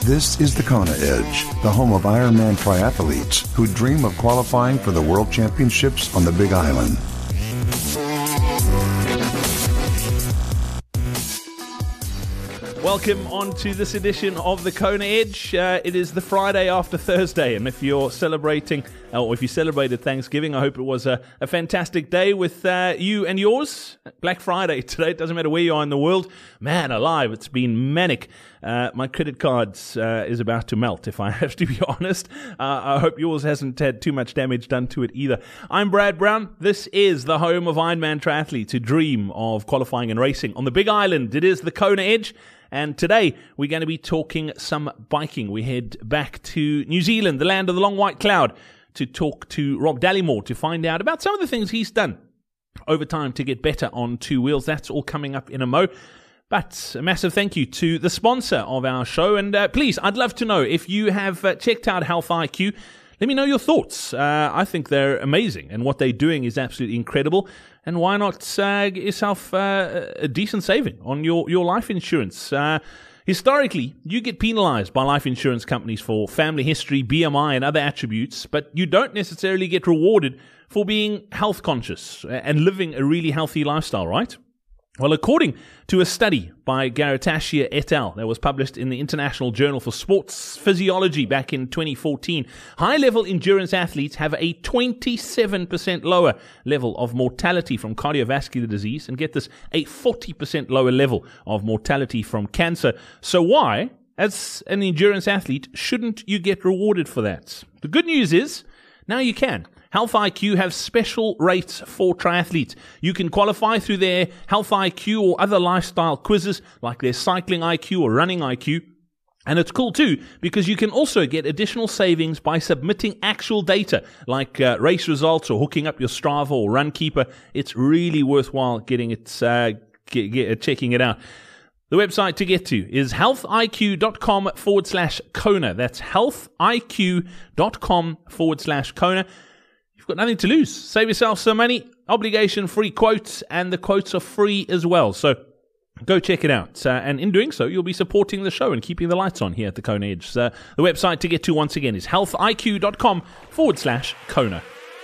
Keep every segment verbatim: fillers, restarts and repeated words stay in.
This is the Kona Edge, the home of Ironman triathletes who dream of qualifying for the World Championships on the Big Island. Welcome on to this edition of the Kona Edge. Uh, it is the Friday after Thursday, and if you're celebrating, or if you celebrated Thanksgiving, I hope it was a, a fantastic day with uh, you and yours. Black Friday today, it doesn't matter where you are in the world. Man alive, it's been manic. Uh, my credit cards uh, is about to melt, if I have to be honest. Uh, I hope yours hasn't had too much damage done to it either. I'm Brad Brown. This is the home of Ironman triathletes who dream of qualifying and racing on the Big Island. It is the Kona Edge. And today, we're going to be talking some biking. We head back to New Zealand, the land of the long white cloud, to talk to Rob Dallimore to find out about some of the things he's done over time to get better on two wheels. That's all coming up in a mo. But a massive thank you to the sponsor of our show. And uh, please, I'd love to know if you have uh, checked out Health I Q. Let me know your thoughts. Uh, I think they're amazing, and what they're doing is absolutely incredible. And why not uh, get yourself uh, a decent saving on your, your life insurance? Uh, historically, you get penalized by life insurance companies for family history, B M I, and other attributes, but you don't necessarily get rewarded for being health conscious and living a really healthy lifestyle, right? Well, according to a study by Garatashia et al. That was published in the International Journal for Sports Physiology back in twenty fourteen, high-level endurance athletes have a twenty-seven percent lower level of mortality from cardiovascular disease, and get this, a forty percent lower level of mortality from cancer. So why, as an endurance athlete, shouldn't you get rewarded for that? The good news is, now you can. Health I Q have special rates for triathletes. You can qualify through their Health I Q or other lifestyle quizzes like their Cycling I Q or Running I Q. And it's cool too, because you can also get additional savings by submitting actual data like uh, race results or hooking up your Strava or Runkeeper. It's really worthwhile getting it, uh, get, get, checking it out. The website to get to is healthiq.com forward slash Kona. That's healthiq.com forward slash Kona. You've got nothing to lose. Save yourself some money, obligation-free quotes, and the quotes are free as well. So go check it out. Uh, and in doing so, you'll be supporting the show and keeping the lights on here at the Kona Edge. So the website to get to once again is healthiq.com forward slash Kona.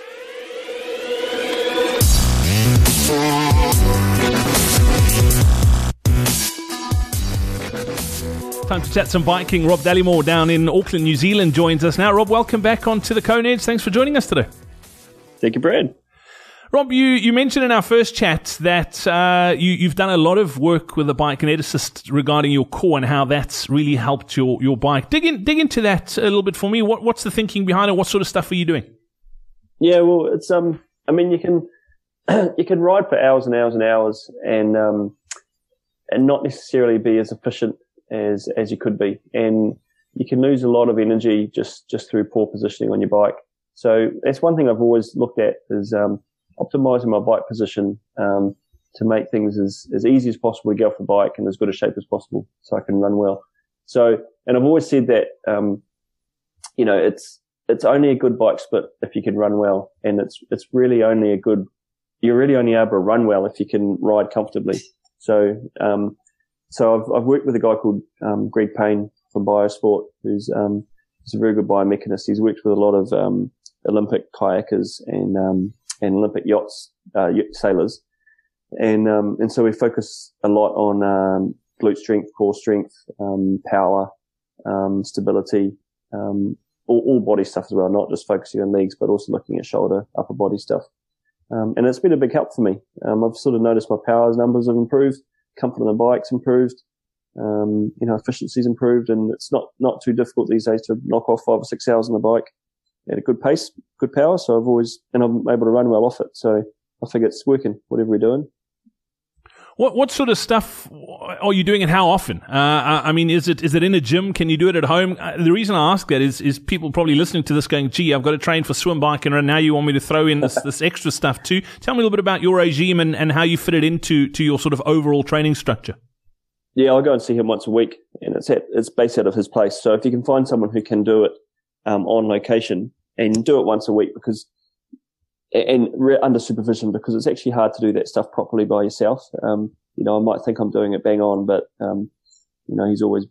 Time to chat some biking. Rob Dallimore down in Auckland, New Zealand joins us now. Rob, welcome back onto the Kona Edge. Thanks for joining us today. Thank you, Brad. Rob, you, you mentioned in our first chat that uh, you, you've done a lot of work with the bike and Ed-Assist regarding your core and how that's really helped your, your bike. Dig in, dig into that a little bit for me. What, what's the thinking behind it? What sort of stuff are you doing? Yeah, well, it's um, I mean, you can you can ride for hours and hours and hours, and um, and not necessarily be as efficient as as you could be, and you can lose a lot of energy just just through poor positioning on your bike. So that's one thing I've always looked at, is um, optimizing my bike position um, to make things as, as easy as possible to get off the bike and as good a shape as possible so I can run well. So, and I've always said that, um, you know, it's, it's only a good bike split if you can run well. And it's, it's really only a good, you're really only able to run well if you can ride comfortably. So, um, so I've, I've worked with a guy called, um, Greg Payne from Biosport, who's, um, he's a very good biomechanist. He's worked with a lot of, um, Olympic kayakers and, um, and Olympic yachts, uh, sailors. And, um, and so we focus a lot on, um, glute strength, core strength, um, power, um, stability, um, all, all body stuff as well, not just focusing on legs, but also looking at shoulder, upper body stuff. Um, and it's been a big help for me. Um, I've sort of noticed my power numbers have improved, comfort on the bike's improved, um, you know, efficiency's improved, and it's not, not too difficult these days to knock off five or six hours on the bike at a good pace, good power. So I've always, and I'm able to run well off it. So I figure it's working, whatever we're doing. What what sort of stuff are you doing and how often? Uh, I mean, is it is it in a gym? Can you do it at home? Uh, the reason I ask that is is people probably listening to this going, gee, I've got to train for swim, bike, and run. Now you want me to throw in this, this extra stuff too. Tell me a little bit about your regime and, and how you fit it into to your sort of overall training structure. Yeah, I'll go and see him once a week, and it's at, it's based out of his place. So if you can find someone who can do it um, on location and do it once a week, because and re- under supervision, because it's actually hard to do that stuff properly by yourself. Um, you know, I might think I'm doing it bang on, but um, you know, he's always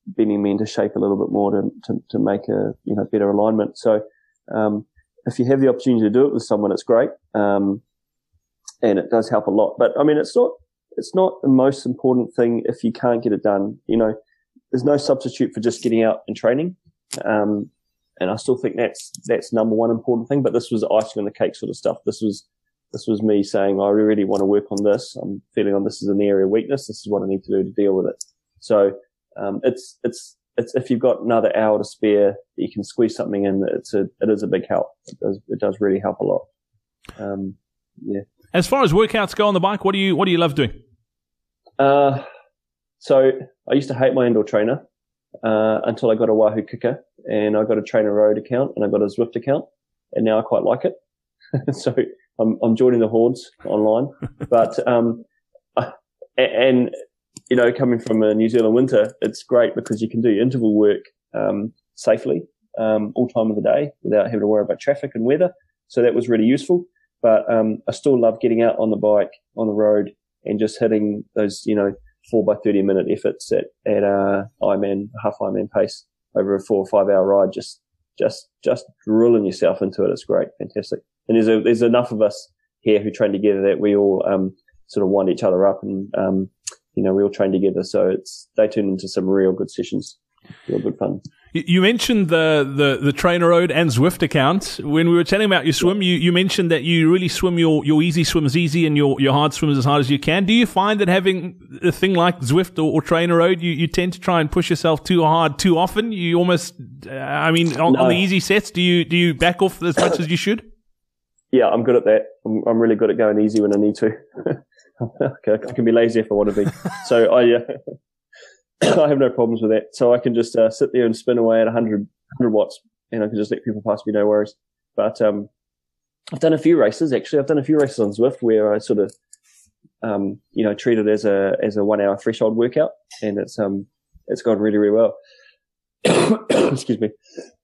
bending me into shape a little bit more to, to, to make a, you know, better alignment. So, um, if you have the opportunity to do it with someone, it's great. Um, and it does help a lot. But I mean, it's not, it's not the most important thing if you can't get it done. You know, there's no substitute for just getting out and training. Um, and I still think that's, that's number one important thing. But this was icing on the cake sort of stuff. This was, this was me saying, I really want to work on this. I'm feeling on this is an area of weakness. This is what I need to do to deal with it. So, um, it's, it's, it's, if you've got another hour to spare, you can squeeze something in. It's a, it is a big help. It does, it does really help a lot. Um, yeah. As far as workouts go on the bike, what do you, what do you love doing? Uh, so I used to hate my indoor trainer, uh, until I got a Wahoo Kicker, and I got a Trainer Road account, and I got a Zwift account, and now I quite like it. So I'm, I'm joining the hordes online, but, um, and, and, you know, coming from a New Zealand winter, it's great because you can do interval work, um, safely, um, all time of the day without having to worry about traffic and weather. So that was really useful. But, um, I still love getting out on the bike, on the road, and just hitting those, you know, four by thirty minute efforts at, at, uh, Ironman, half Ironman pace over a four or five hour ride. Just, just, just drilling yourself into it. It's great. Fantastic. And there's a, there's enough of us here who train together that we all, um, sort of wind each other up and, um, you know, we all train together. So it's, they turn into some real good sessions. Real good fun. You mentioned the, the, the Trainer Road and Zwift account. When we were chatting about your swim, you, you mentioned that you really swim your, your easy swims easy and your, your hard swims as hard as you can. Do you find that having a thing like Zwift or, or Trainer Road, you, you tend to try and push yourself too hard too often? You almost, uh, I mean, on, no. on the easy sets, do you, do you back off as much as you should? Yeah, I'm good at that. I'm, I'm really good at going easy when I need to. Okay, I can be lazy if I want to be. So I, uh, I have no problems with that. So I can just uh, sit there and spin away at one hundred, one hundred watts, and I can just let people pass me, no worries. But um, I've done a few races actually. I've done a few races on Zwift where I sort of, um, you know, treat it as a as a one hour threshold workout, and it's um it's gone really really well. Excuse me.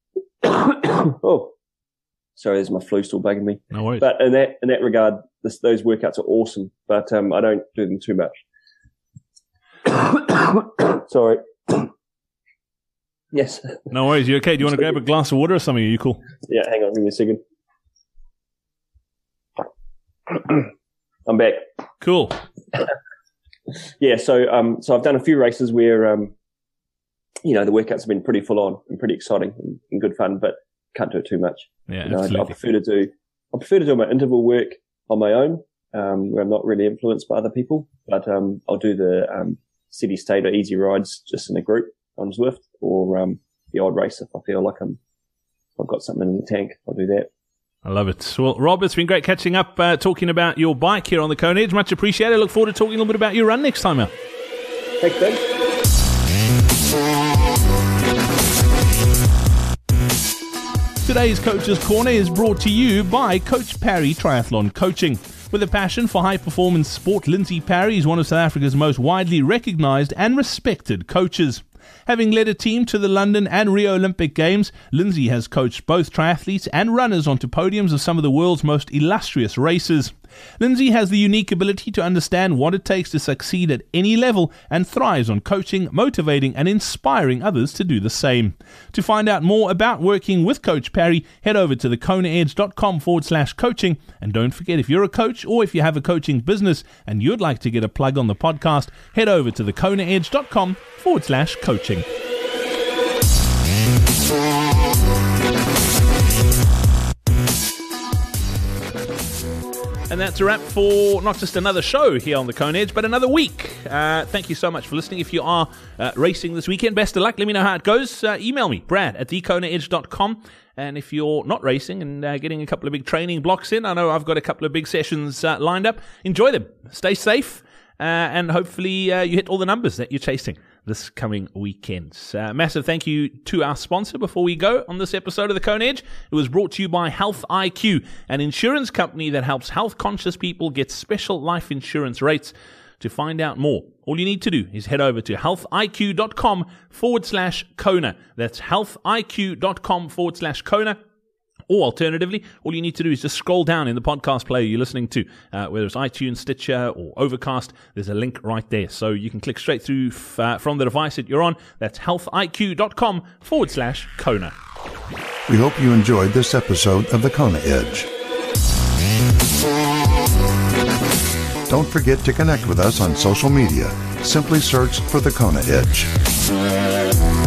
Oh, sorry, there's my flu still bugging me. No worries. But in that in that regard, this, those workouts are awesome. But um, I don't do them too much. Sorry. Yes. No worries. You okay? Do you want to grab a glass of water or something? Are you cool? Yeah, hang on. Give me a second. I'm back. Cool. Yeah, so um, so I've done a few races where um, you know, the workouts have been pretty full on and pretty exciting and, and good fun, but can't do it too much. Yeah, you know, absolutely. I, I prefer to do I prefer to do my interval work on my own, um, where I'm not really influenced by other people, but um, I'll do the um. steady state or easy rides just in a group on Zwift, or um, the odd race if I feel like I'm, I've got something in the tank, I'll do that. I love it. Well, Rob, it's been great catching up, uh, talking about your bike here on the Kona Edge. Much appreciated. I look forward to talking a little bit about your run next time out. Thanks, Ben. Today's Coach's Corner is brought to you by Coach Parry Triathlon Coaching. With a passion for high-performance sport, Lindsay Parry is one of South Africa's most widely recognised and respected coaches. Having led a team to the London and Rio Olympic Games, Lindsay has coached both triathletes and runners onto podiums of some of the world's most illustrious races. Lindsay has the unique ability to understand what it takes to succeed at any level and thrives on coaching, motivating and inspiring others to do the same. To find out more about working with Coach Parry, head over to thekonaedge.com forward slash coaching. And don't forget, if you're a coach or if you have a coaching business and you'd like to get a plug on the podcast, head over to thekonaedge.com forward slash coaching. And that's a wrap for not just another show here on the Kona Edge, but another week. Uh, thank you so much for listening. If you are uh, racing this weekend, best of luck. Let me know how it goes. Uh, email me, brad at the kona edge dot com. And if you're not racing and uh, getting a couple of big training blocks in, I know I've got a couple of big sessions uh, lined up. Enjoy them. Stay safe. Uh, and hopefully uh, you hit all the numbers that you're chasing this coming weekend. Uh, massive thank you to our sponsor before we go on this episode of the Kona Edge. It was brought to you by Health I Q, an insurance company that helps health-conscious people get special life insurance rates. To find out more, all you need to do is head over to healthiq.com forward slash Kona. That's healthiq.com forward slash Kona. Or alternatively, all you need to do is just scroll down in the podcast player you're listening to, uh, whether it's iTunes, Stitcher, or Overcast. There's a link right there. So you can click straight through f- uh, from the device that you're on. That's healthiq.com forward slash Kona. We hope you enjoyed this episode of the Kona Edge. Don't forget to connect with us on social media. Simply search for the Kona Edge.